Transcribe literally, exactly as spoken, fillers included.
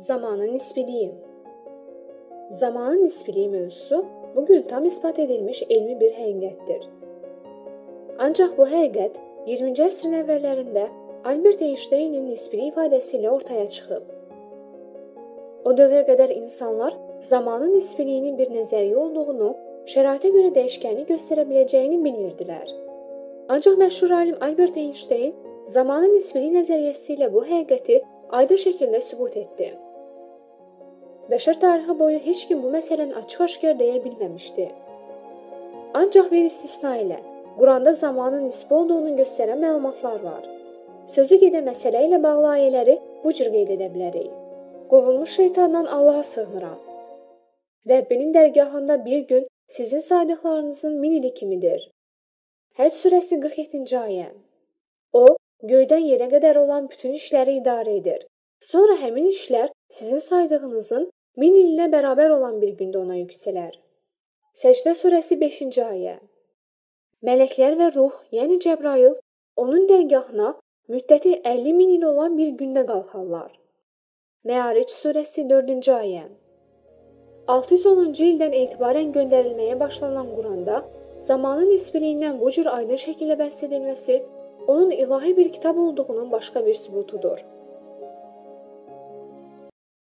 Zamanın nisbiliyi. Zamanın nisbiliyi mövzusu bugün tam isbat edilmiş elmi bir həqiqətdir. Ancaq bu həqiqət iyirminci əsrin əvvəllərində Albert Einsteynin nisbili ifadəsi ilə ortaya çıxıb. O dövrə qədər insanlar zamanın nisbiliyinin bir nəzəriyyə olduğunu, şəraitə görə dəyişkənlik göstərə biləcəyini bilmirdilər. Ancaq məşhur alim Albert Einsteyn zamanın nisbiliyi nəzəriyyəsi ilə bu həqiqəti aydın şəkildə sübut etdi. Bəşər tarixi boyu heç kim bu məsələni açıq-aşkar deyə bilməmişdi. Ancaq bir istisna ilə Quranda zamanın nisbi olduğunu göstərən məlumatlar var. Sözü gedən məsələ ilə bağlı ayələri bu cür qeyd edə bilərik. Qovulmuş şeytandan Allaha sığınıram. Rəbbinin dərgahında bir gün sizin saydıqlarınızın min ili kimidir. Həcc surəsi qırx yeddinci ayə. O, göydən yerə qədər olan bütün işləri idarə edir. Sonra həmin işlər sizin saydığınızın min ilinə bərabər olan bir gündə ona yüksələr. Səcdə surəsi beşinci ayə. Mələklər və ruh, yəni Cəbrail, onun dərgahına müddəti əlli min il olan bir gündə qalxarlar. Məaric surəsi dördüncü ayə. altı yüz onuncu ildən etibarən göndərilməyə başlanan Quranda zamanın nisbiliyindən bu cür aydın şəkildə bəhs edilməsi onun ilahi bir kitab olduğunun başqa bir sübutudur.